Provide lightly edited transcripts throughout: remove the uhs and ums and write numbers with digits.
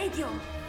Radio.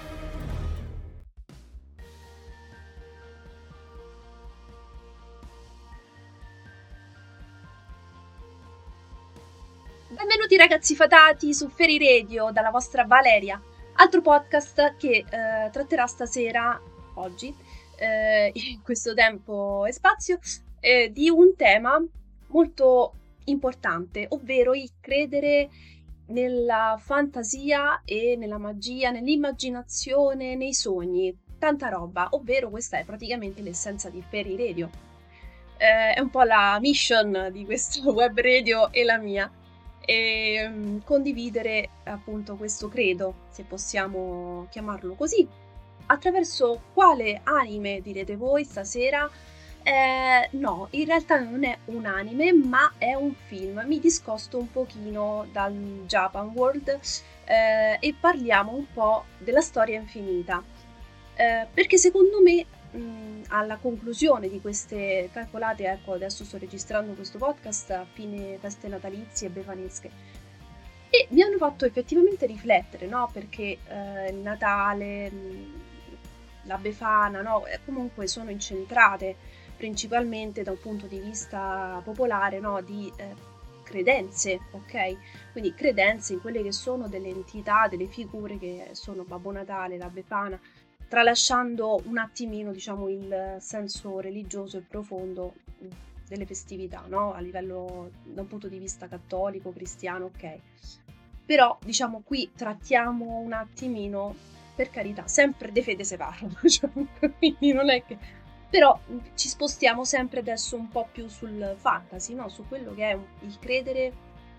Benvenuti ragazzi fatati su Fairy Radio dalla vostra Valeria, altro podcast che tratterà stasera, oggi, in questo tempo e spazio, di un tema molto importante, ovvero il credere nella fantasia e nella magia, nell'immaginazione, nei sogni, tanta roba, ovvero questa è praticamente l'essenza di Fairy Radio. È un po' la mission di questo web radio e la mia, e condividere appunto questo credo, se possiamo chiamarlo così, attraverso quale anime, direte voi stasera? No, in realtà non è un anime, ma è un film. Mi discosto un pochino dal Japan World e parliamo un po' della storia infinita, perché secondo me alla conclusione di queste calcolate, ecco, adesso sto registrando questo podcast a fine feste natalizie e befanesche, e mi hanno fatto effettivamente riflettere, no? Perché il Natale, la Befana, no? Comunque sono incentrate principalmente da un punto di vista popolare, no? Di credenze, ok? Quindi credenze in quelle che sono delle entità, delle figure che sono Babbo Natale, la Befana, tralasciando un attimino, diciamo, il senso religioso e profondo delle festività, no? A livello, da un punto di vista cattolico, cristiano, ok. Però, diciamo, qui trattiamo un attimino, per carità, sempre de fede se parlo, diciamo, quindi non è che... Però ci spostiamo sempre adesso un po' più sul fantasy, no? Su quello che è il credere,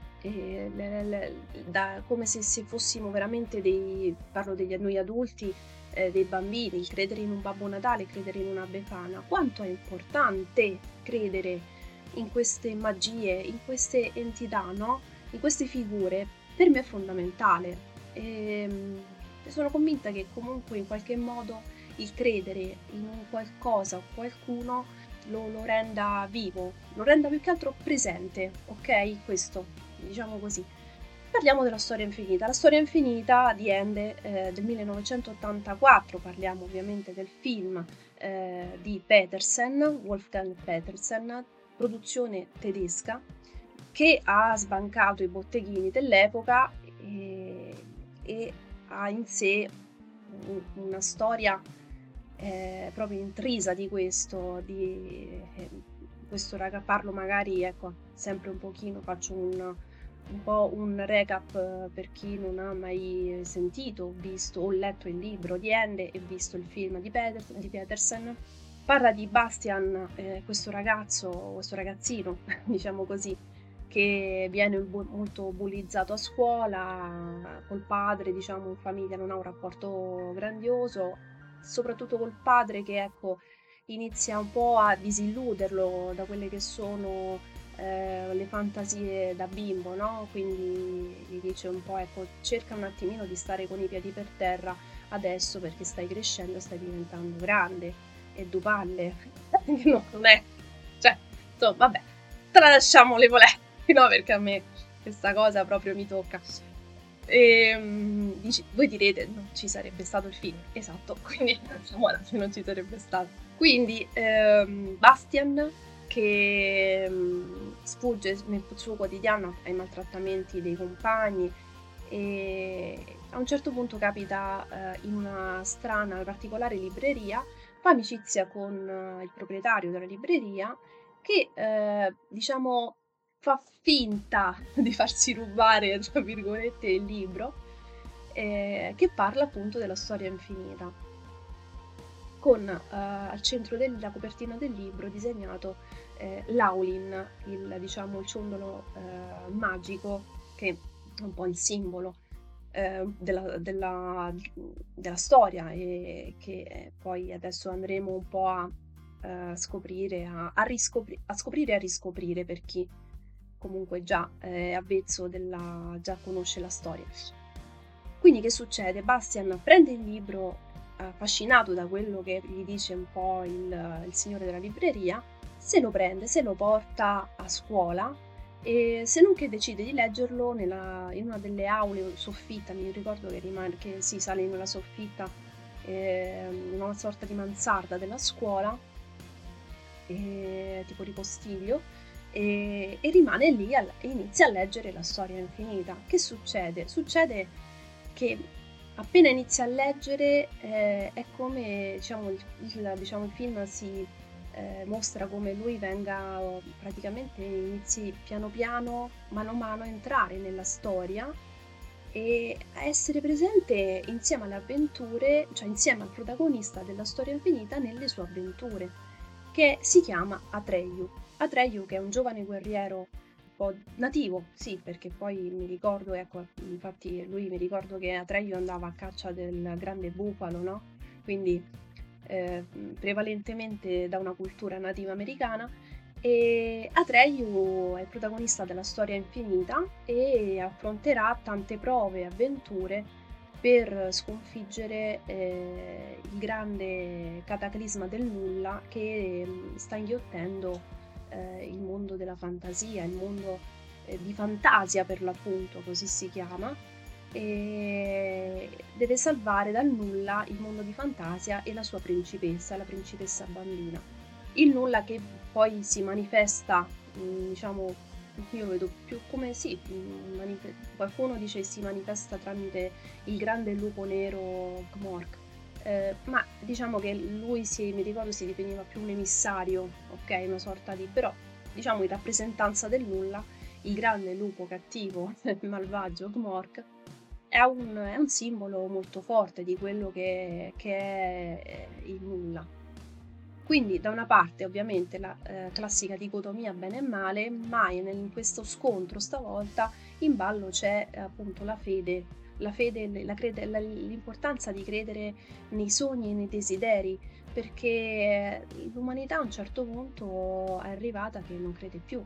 come se fossimo veramente parlo degli noi adulti, dei bambini, il credere in un Babbo Natale, credere in una Befana. Quanto è importante credere in queste magie, in queste entità, no? In queste figure, per me è fondamentale. E sono convinta che comunque in qualche modo il credere in un qualcosa o qualcuno lo renda vivo, lo renda più che altro presente, ok? Questo, diciamo così. Parliamo della Storia Infinita. La Storia Infinita di Ende del 1984, parliamo ovviamente del film di Petersen, Wolfgang Petersen, produzione tedesca, che ha sbancato i botteghini dell'epoca e ha in sé una storia proprio intrisa di questo parlo magari, ecco, sempre un pochino, faccio un po' un recap per chi non ha mai sentito, visto o letto il libro di Ende e visto il film di Petersen. Parla di Bastian, questo ragazzino, diciamo così, che viene molto bullizzato a scuola, col padre, diciamo, in famiglia non ha un rapporto grandioso, soprattutto col padre che, ecco, inizia un po' a disilluderlo da quelle che sono le fantasie da bimbo, no? Quindi gli dice un po', ecco, cerca un attimino di stare con i piedi per terra adesso perché stai crescendo, stai diventando grande e due palle, non è, cioè, insomma, vabbè, tralasciamo le polemiche, no? Perché a me questa cosa proprio mi tocca. Voi direte non ci sarebbe stato il film, esatto, quindi non ci sarebbe stato. Quindi Bastian che sfugge nel suo quotidiano ai maltrattamenti dei compagni e a un certo punto capita in una strana, particolare libreria, fa amicizia con il proprietario della libreria che diciamo fa finta di farsi rubare, tra virgolette, il libro, che parla appunto della storia infinita, con al centro della copertina del libro disegnato Laulin, diciamo il ciondolo magico, che è un po' il simbolo della storia, e che poi adesso andremo un po' a scoprire, a scoprire e a riscoprire per chi comunque già è avvezzo già conosce la storia. Quindi che succede? Bastian prende il libro, affascinato da quello che gli dice un po' il signore della libreria, se lo prende, se lo porta a scuola e se non che decide di leggerlo in una delle aule, soffitta, mi ricordo che si sale in una soffitta, in una sorta di mansarda della scuola, tipo ripostiglio, e rimane lì e inizia a leggere La storia infinita. Che succede? Succede che appena inizia a leggere è come il film si mostra come lui venga praticamente inizi piano piano, mano a mano a entrare nella storia e a essere presente insieme alle avventure, cioè insieme al protagonista della storia infinita nelle sue avventure, che si chiama Atreyu. Atreyu, che è un giovane guerriero un po' nativo, sì, perché poi mi ricordo, ecco, infatti lui mi ricordo che Atreyu andava a caccia del grande bufalo, no? Quindi prevalentemente da una cultura nativa americana, e Atreyu è il protagonista della storia infinita e affronterà tante prove e avventure per sconfiggere il grande cataclisma del nulla che sta inghiottendo il mondo della fantasia, il mondo di Fantasia per l'appunto, così si chiama, e deve salvare dal nulla il mondo di Fantasia e la sua principessa, la principessa bambina. Il nulla che poi si manifesta, diciamo, io lo vedo più come sì, qualcuno dice si manifesta tramite il grande lupo nero Gmork, ma diciamo che lui mi ricordo si definiva più un emissario, ok, una sorta di, però diciamo in rappresentanza del nulla, il grande lupo cattivo, malvagio Gmork, è un simbolo molto forte di quello che è il nulla. Quindi da una parte ovviamente la classica dicotomia bene e male, ma in questo scontro stavolta in ballo c'è appunto la fede, l'importanza di credere nei sogni e nei desideri, perché l'umanità a un certo punto è arrivata che non crede più,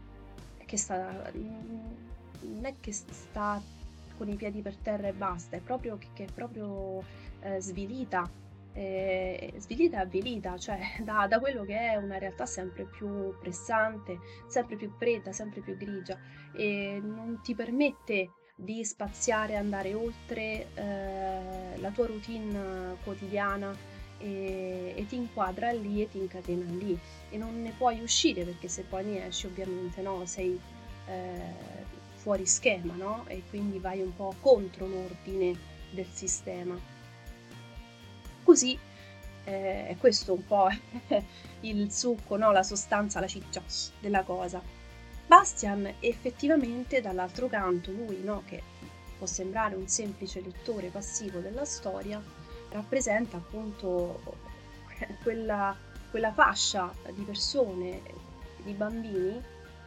non è che sta con i piedi per terra e basta, è proprio che è proprio svilita e avvilita, cioè da quello che è una realtà sempre più pressante, sempre più fredda, sempre più grigia, e non ti permette di spaziare, andare oltre la tua routine quotidiana e ti inquadra lì e ti incatena lì e non ne puoi uscire, perché se poi ne esci ovviamente no, sei fuori schema, no? E quindi vai un po' contro l'ordine del sistema. Così è questo un po' il succo, no? La sostanza, la ciccia della cosa. Bastian effettivamente dall'altro canto, lui, no? Che può sembrare un semplice lettore passivo della storia, rappresenta appunto quella fascia di persone, di bambini,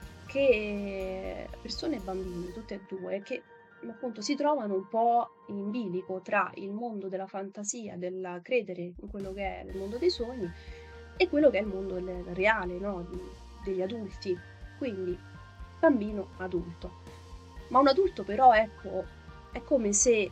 persone e bambini, tutte e due, che appunto si trovano un po' in bilico tra il mondo della fantasia, del credere in quello che è il mondo dei sogni e quello che è il mondo reale, no? Degli adulti. Quindi bambino adulto. Ma un adulto però, ecco, è come se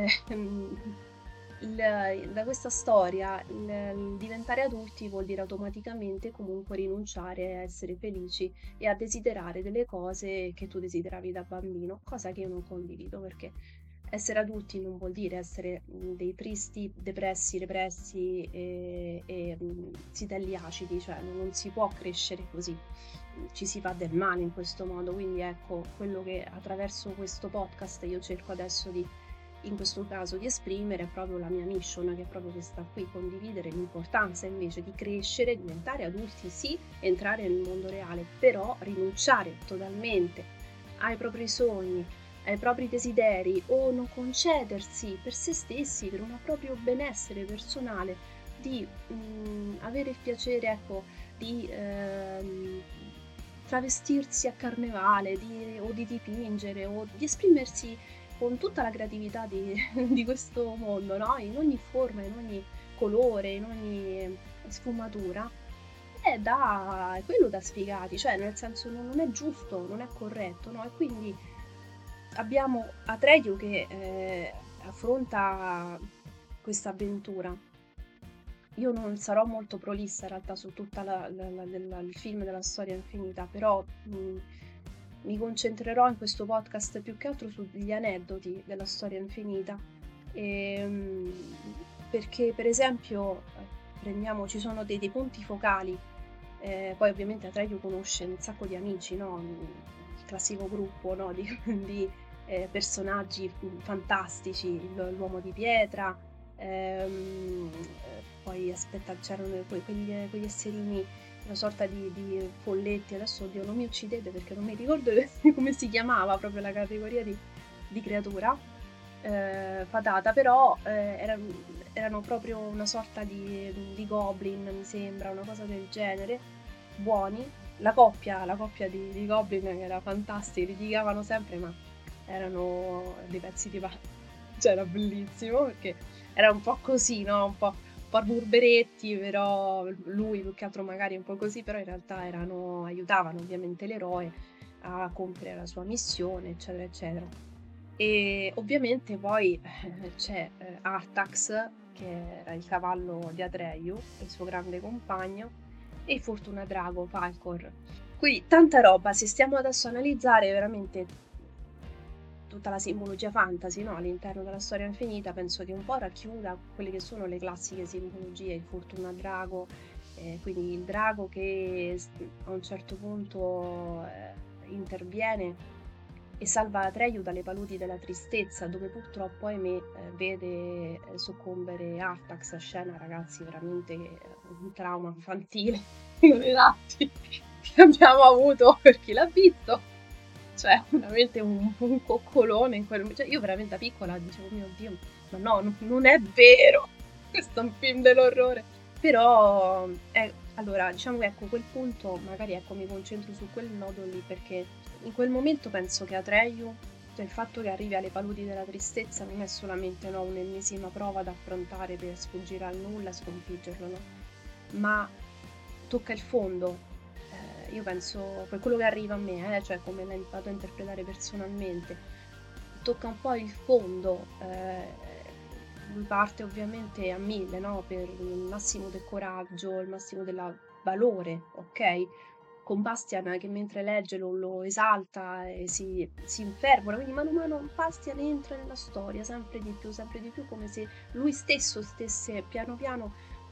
da questa storia il diventare adulti vuol dire automaticamente comunque rinunciare a essere felici e a desiderare delle cose che tu desideravi da bambino, cosa che io non condivido, perché essere adulti non vuol dire essere dei tristi, depressi, repressi e zitelli acidi, cioè non si può crescere così, ci si fa del male in questo modo. Quindi ecco, quello che attraverso questo podcast io cerco adesso in questo caso di esprimere è proprio la mia mission, che è proprio questa qui, condividere l'importanza invece di crescere, diventare adulti, sì, entrare nel mondo reale, però rinunciare totalmente ai propri sogni, ai propri desideri, o non concedersi per se stessi, per un proprio benessere personale, di avere il piacere, ecco, di travestirsi a carnevale, o di dipingere, o di esprimersi con tutta la creatività di questo mondo, no? In ogni forma, in ogni colore, in ogni sfumatura, è quello da sfigati, cioè nel senso non è giusto, non è corretto, no? E quindi abbiamo Atreyu che affronta questa avventura. Io non sarò molto prolissa in realtà su tutta il film della storia infinita, però mi concentrerò in questo podcast più che altro sugli aneddoti della storia infinita, perché per esempio ci sono dei punti focali, poi ovviamente Atreyu conosce un sacco di amici, no? Il classico gruppo, no? di personaggi fantastici, l'uomo di pietra, poi aspetta, c'erano quegli esserini, una sorta di folletti, adesso oddio non mi uccidete perché non mi ricordo come si chiamava proprio la categoria di creatura fatata, però erano proprio una sorta di goblin, mi sembra, una cosa del genere, buoni. La coppia di goblin che era fantastica, litigavano sempre, ma erano dei pezzi di pane, cioè era bellissimo perché era un po' così, no? Un po' burberetti, però lui più che altro magari un po' così, però in realtà aiutavano ovviamente l'eroe a compiere la sua missione, eccetera, eccetera. E ovviamente poi c'è Artax, che era il cavallo di Atreyu, il suo grande compagno, e Fortuna Drago, Falcor. Quindi tanta roba, se stiamo adesso a analizzare veramente tutta la simbologia fantasy, no? All'interno della storia infinita, penso che un po' racchiuda quelle che sono le classiche simbologie, il Fortuna Drago, quindi il drago che a un certo punto interviene e salva Atreyu dalle paludi della tristezza, dove purtroppo, ahimè, vede soccombere Artax. Scena, ragazzi, veramente un trauma infantile non esatti che abbiamo avuto per chi l'ha visto. Cioè, veramente un coccolone in quel... Cioè, io veramente da piccola dicevo, mio Dio, ma no, non è vero! Questo è un film dell'orrore. Però, allora, diciamo che ecco, quel punto, magari ecco, mi concentro su quel nodo lì, perché in quel momento penso che Atreyu, cioè il fatto che arrivi alle paludi della tristezza, non è solamente no, un'ennesima prova da affrontare per sfuggire al nulla e sconfiggerlo, no? Ma tocca il fondo. Io penso, per quello che arriva a me, cioè come l'ho vado a interpretare personalmente, tocca un po' il fondo, lui parte ovviamente a 1000, no? Per il massimo del coraggio, il massimo del valore, ok? Con Bastian che mentre legge lo esalta e si infervora, quindi mano a mano Bastian entra nella storia sempre di più, come se lui stesso stesse piano piano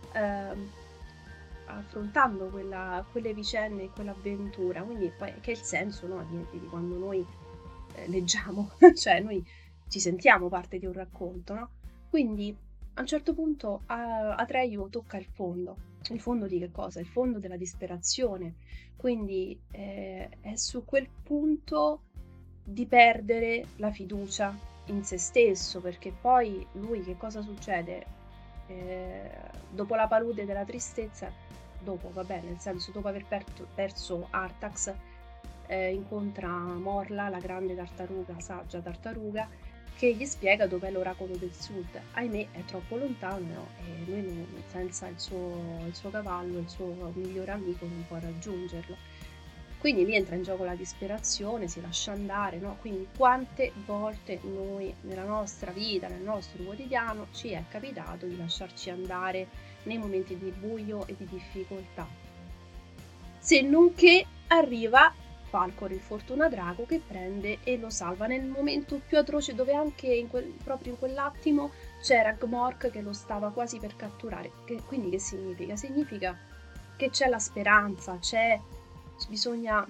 affrontando quelle vicende, quell'avventura. Quindi poi che è il senso, no, di quando noi leggiamo, cioè noi ci sentiamo parte di un racconto, no? Quindi a un certo punto Atreyu tocca il fondo di che cosa? Il fondo della disperazione, quindi è su quel punto di perdere la fiducia in se stesso, perché poi lui che cosa succede? Dopo la palude della tristezza, dopo aver perso Artax, incontra Morla, la grande tartaruga, saggia tartaruga, che gli spiega dov'è l'oracolo del sud. Ahimè è troppo lontano, no? E lui senza il suo cavallo, il suo migliore amico, non può raggiungerlo. Quindi lì entra in gioco la disperazione, si lascia andare, no? Quindi quante volte noi nella nostra vita, nel nostro quotidiano, ci è capitato di lasciarci andare nei momenti di buio e di difficoltà. Se non che arriva Falcor, il Fortuna Drago, che prende e lo salva nel momento più atroce, dove anche proprio in quell'attimo c'era Gmork che lo stava quasi per catturare. Quindi che significa? Significa che c'è la speranza, bisogna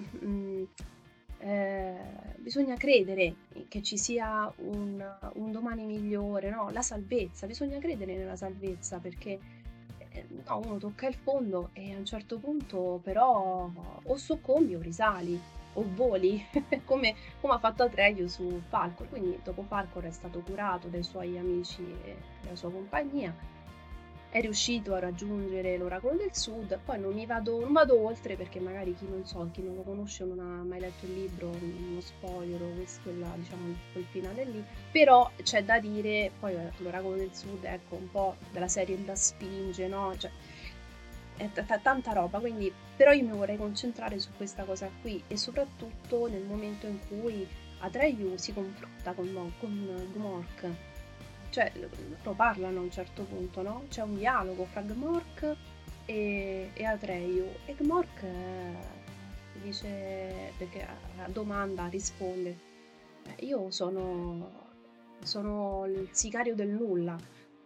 credere che ci sia un domani migliore, no? La salvezza, bisogna credere nella salvezza, perché no, uno tocca il fondo e a un certo punto però o soccombi o risali o voli come ha fatto Atreyu su Falcor. Quindi dopo Falcor è stato curato dai suoi amici e dalla sua compagnia, è riuscito a raggiungere l'oracolo del sud. Poi non vado oltre, perché magari chi non lo conosce, non ha mai letto il libro, uno spoiler o diciamo quel finale lì. Però c'è da dire, poi l'oracolo del sud, ecco, un po' della serie da spinge, no? Cioè è tanta roba, quindi però io mi vorrei concentrare su questa cosa qui, e soprattutto nel momento in cui Atreyu si confronta con Gmork. Cioè, loro parlano a un certo punto, no? C'è un dialogo fra Gmork e Atreyu, e Gmork dice, perché a domanda risponde, io sono il sicario del nulla.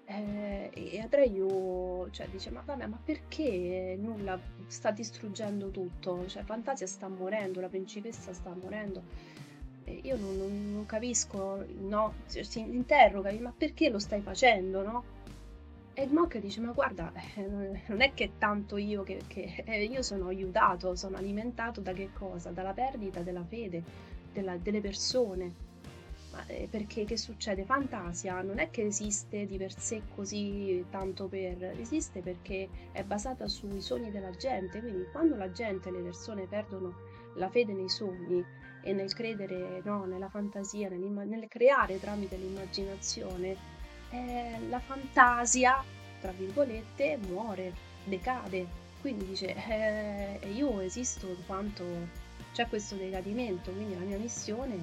E Atreyu, cioè, dice, ma vabbè, ma perché nulla sta distruggendo tutto? Cioè, Fantasia sta morendo, la principessa sta morendo. E io non capisco, no? Si interroga, ma perché lo stai facendo, no? E il monk dice, ma guarda, non è che tanto io io sono aiutato, sono alimentato da che cosa? Dalla perdita della fede delle persone. Ma perché che succede? Fantasia non è che esiste di per sé così tanto per, esiste perché è basata sui sogni della gente, quindi quando la gente, le persone perdono la fede nei sogni e nel credere, no, nella fantasia, nel creare tramite l'immaginazione, la fantasia, tra virgolette, muore, decade. Quindi dice, io esisto in quanto c'è questo decadimento, quindi la mia missione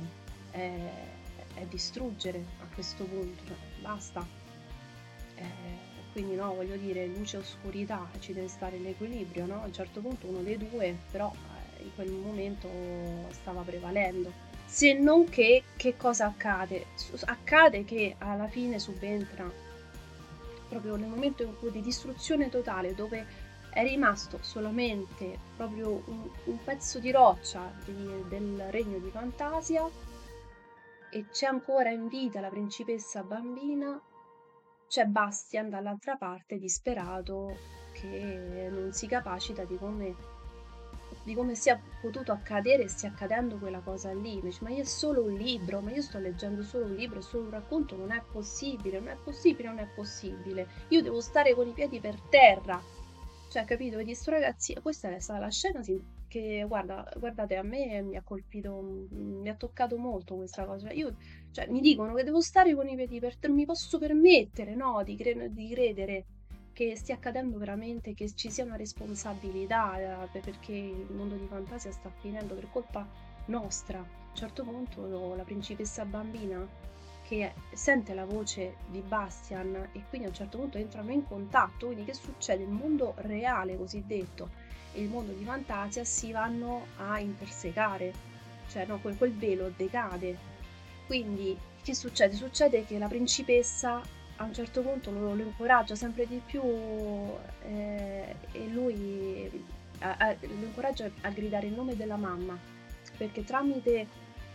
è distruggere a questo punto, cioè, basta. Quindi no, voglio dire, luce e oscurità, ci deve stare l'equilibrio, no? A un certo punto uno dei due, però in quel momento stava prevalendo. Se non che cosa accade? Accade che alla fine subentra proprio nel momento in cui di distruzione totale, dove è rimasto solamente proprio un pezzo di roccia del regno di Fantasia e c'è ancora in vita la principessa bambina, c'è Bastian dall'altra parte disperato che non si capacita di come sia potuto accadere e stia accadendo quella cosa lì. Mi dice, ma io è solo un libro, ma io sto leggendo solo un libro, è solo un racconto, non è possibile, non è possibile, non è possibile. Io devo stare con i piedi per terra. Cioè, capito? Vedi, sto ragazzi, questa è stata la scena che, guardate, a me mi ha colpito, mi ha toccato molto questa cosa. Io, cioè, mi dicono che devo stare con i piedi per terra, non mi posso permettere, no, di credere che stia accadendo veramente, che ci sia una responsabilità, perché il mondo di fantasia sta finendo per colpa nostra. A un certo punto la principessa bambina che sente la voce di Bastian e quindi a un certo punto entrano in contatto, quindi che succede? Il mondo reale cosiddetto e il mondo di fantasia si vanno a intersecare, cioè no, quel velo decade. Quindi che succede? Succede che la principessa a un certo punto lo incoraggia sempre di più e lui lo incoraggia a gridare il nome della mamma, perché tramite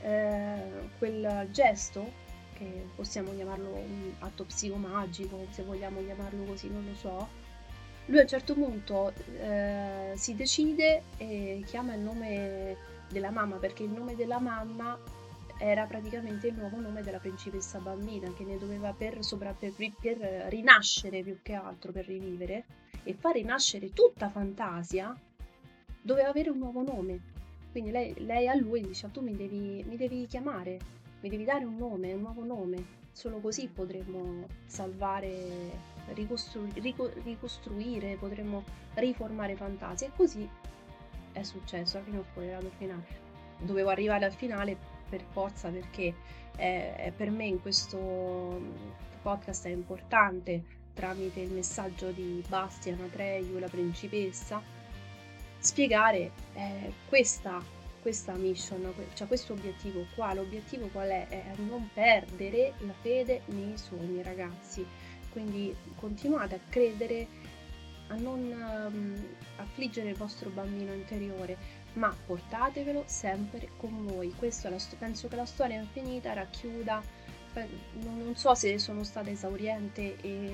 quel gesto, che possiamo chiamarlo un atto psicomagico, se vogliamo chiamarlo così, non lo so, lui a un certo punto si decide e chiama il nome della mamma, perché il nome della mamma era praticamente il nuovo nome della principessa bambina, che ne doveva per rinascere più che altro, per rivivere e far rinascere tutta Fantasia, doveva avere un nuovo nome. Quindi lei a lui dice, tu mi devi chiamare, mi devi dare un nome, un nuovo nome. Solo così potremmo salvare, ricostruire, potremmo riformare Fantasia. E così è successo, alla fine ho spoilerato il finale. Dovevo arrivare al finale per forza perché per me in questo podcast è importante, tramite il messaggio di Bastian, Atreyu, la principessa, spiegare questa mission, cioè questo obiettivo qua. L'obiettivo qual è? È non perdere la fede nei sogni, ragazzi. Quindi continuate a credere, a non affliggere il vostro bambino interiore, ma portatevelo sempre con voi. Questo penso che la storia infinita racchiuda, non so se sono stata esauriente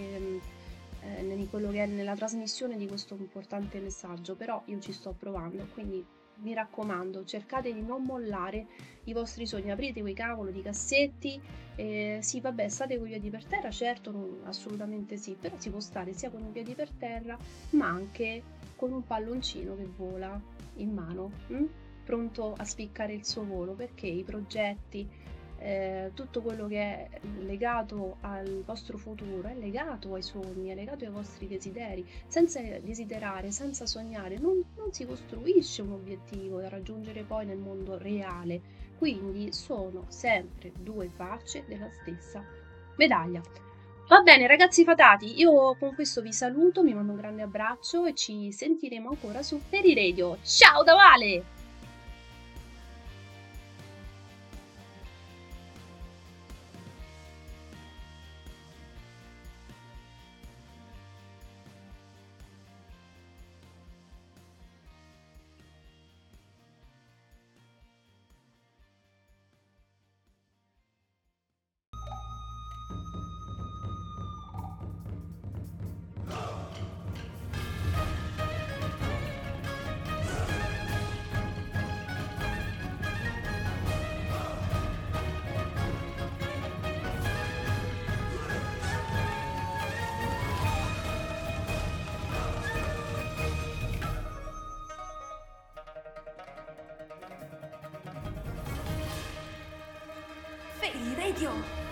in quello che è nella trasmissione di questo importante messaggio, però io ci sto provando, quindi mi raccomando, cercate di non mollare i vostri sogni, aprite quei cavolo di cassetti, sì vabbè, state con i piedi per terra, certo, assolutamente sì, però si può stare sia con i piedi per terra ma anche con un palloncino che vola in mano, pronto a spiccare il suo volo, perché i progetti, tutto quello che è legato al vostro futuro è legato ai sogni, è legato ai vostri desideri. Senza desiderare, senza sognare, non si costruisce un obiettivo da raggiungere poi nel mondo reale. Quindi sono sempre due facce della stessa medaglia. Va bene, ragazzi fatati, io con questo vi saluto, mi mando un grande abbraccio e ci sentiremo ancora su Fairy Radio. Ciao da Vale! Fairy Radio.